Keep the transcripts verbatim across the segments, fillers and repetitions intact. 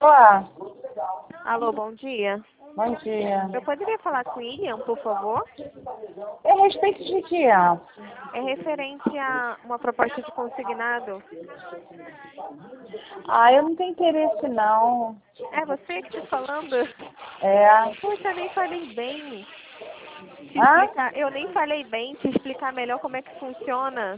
Olá, Alô, bom dia. bom dia. Eu poderia falar com o William, por favor? É a respeito de que? Ah, É referente a uma proposta de consignado. Ah, eu não tenho interesse não. É você que está falando? É. Poxa, eu nem falei bem. Te Ah? explicar, eu nem falei bem, te explicar melhor como é que funciona.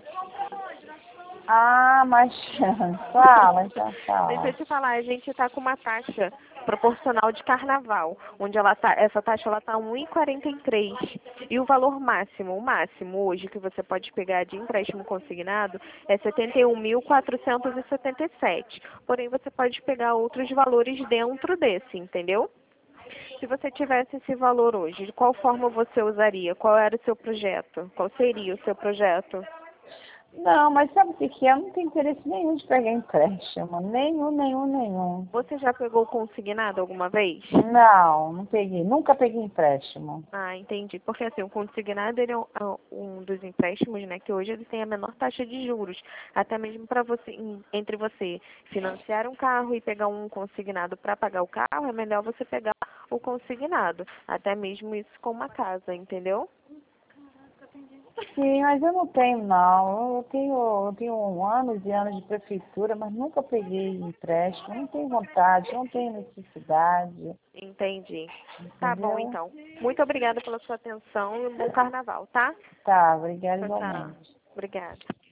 Ah, mas fala, já Deixa eu fala. te falar, a gente está com uma taxa proporcional de carnaval, onde ela tá, essa taxa ela tá um e quarenta e três. E o valor máximo, o máximo hoje que você pode pegar de empréstimo consignado é setenta e um mil quatrocentos e setenta e sete. Porém, você pode pegar outros valores dentro desse, entendeu? Se você tivesse esse valor hoje, de qual forma você usaria? Qual era o seu projeto? Qual seria o seu projeto? Não, mas sabe o que que é? Eu não tenho interesse nenhum de pegar empréstimo. Nenhum, nenhum, nenhum. Você já pegou consignado alguma vez? Não, não peguei. Nunca peguei empréstimo. Ah, entendi. Porque assim, o consignado ele é um, é um dos empréstimos, né, que hoje ele tem a menor taxa de juros. Até mesmo para você, em- entre você financiar um carro e pegar um consignado para pagar o carro, é melhor você pegar o consignado. Até mesmo isso com uma casa, entendeu? Sim, mas eu não tenho não. Eu tenho, eu tenho anos e anos de prefeitura, mas nunca peguei empréstimo. Não tenho vontade, não tenho necessidade. Entendi. Tá bom, Entendeu? então. Muito obrigada pela sua atenção e um bom carnaval, tá? Tá, obrigada Tchau, tchau. igualmente. Obrigada.